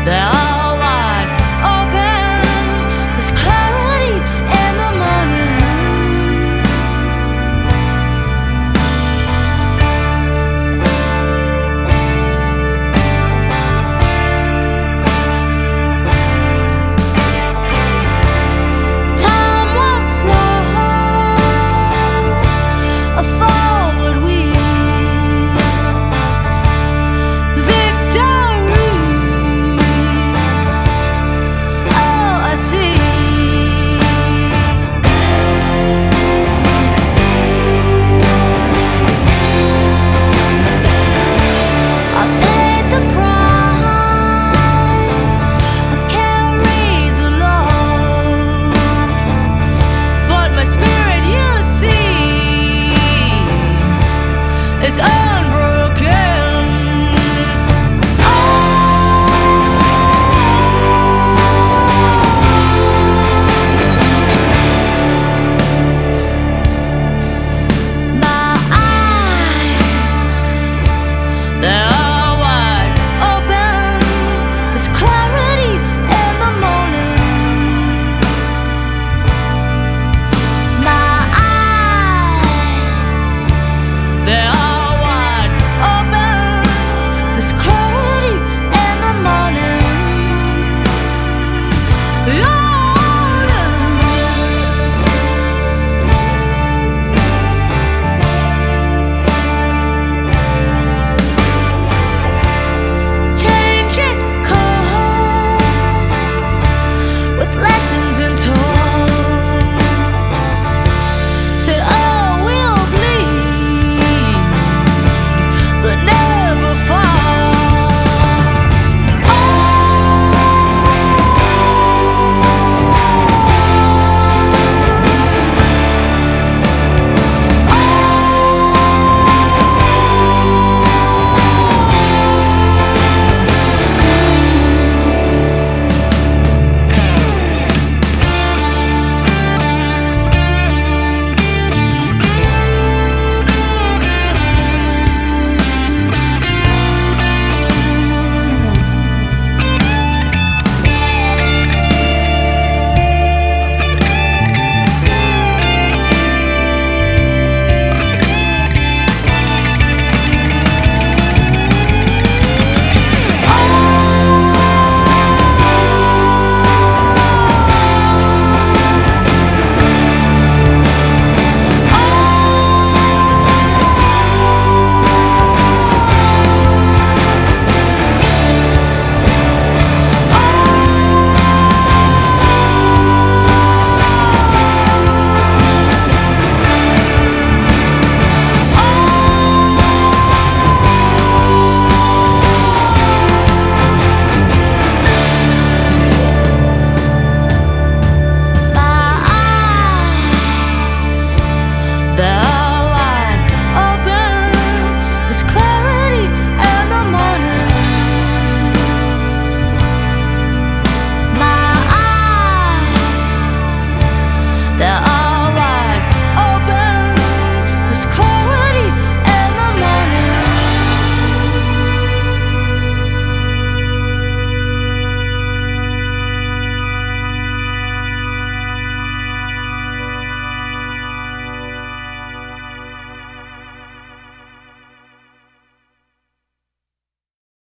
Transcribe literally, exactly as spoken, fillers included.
They're all wide open. There's clarity in the morning. Time won't slow a forward wheel. Victory, oh, I see. I've paid the price. I've carried the load, but my spirit, you see, is unbroken. My eyes, they're all wide open. There's clarity in the morning. My eyes, they're all wide open. There's clarity in the morning.